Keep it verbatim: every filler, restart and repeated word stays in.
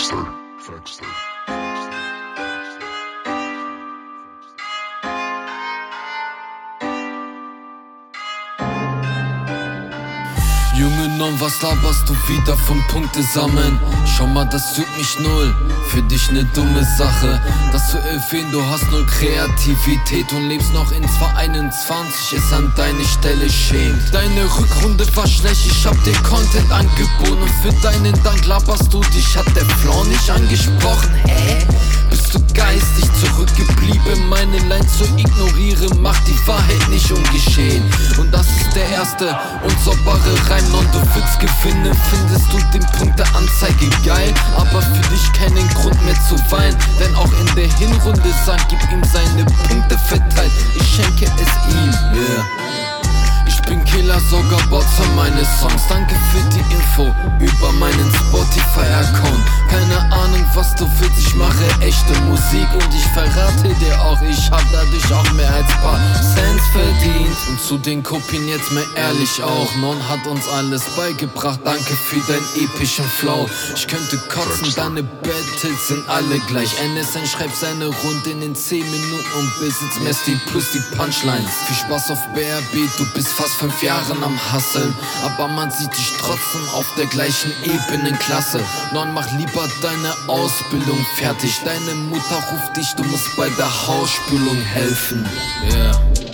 Facts though. Facts though. Junge Non, was laberst du wieder vom Punkte sammeln? Schau mal, das juckt mich null, für dich ne dumme Sache. Das zu erwähnen, du hast null Kreativität und lebst noch in zweitausendeinundzwanzig, ist an deine Stelle schämt. Deine Rückrunde war schlecht, ich hab dir Content angeboten und für deinen Dank laberst du dich, hat der Flow nicht angesprochen, hä? Bist du geistig zurückgeblieben, meine Line zu ignorieren, macht die Wahrheit nicht ungeschehen. Und das ist der erste und saubere Reim, Non, du willst gewinnen, findest du den Punkt der Anzeige geil, aber für dich keinen Grund mehr zu weinen, denn auch in der Hinrunde sang, gib ihm seine Punkte verteilt, ich schenke es ihm, yeah. Ich bin Killer, sogar Bots für meine Songs. Danke für die Info über meinen Spotify-Account. Keine Ahnung, was du willst, ich mache echte Musik und ich verrate dir auch, ich hab dadurch auch mehr als paar Cents verdient. Und zu den Kopien jetzt mal ehrlich auch, Non hat uns alles beigebracht, danke für deinen epischen Flow. Ich könnte kotzen, deine Battles sind alle gleich. N S N schreibt seine Runden in zehn Minuten und besitzt Messi plus die Punchlines. Viel Spaß auf B R B, du bist fast fünf Jahren am Hustlen, aber man sieht dich trotzdem auf der gleichen Ebenenklasse. Non, mach lieber deine Ausbildung fertig. Deine Mutter ruft dich, du musst bei der Hausspülung helfen. Yeah.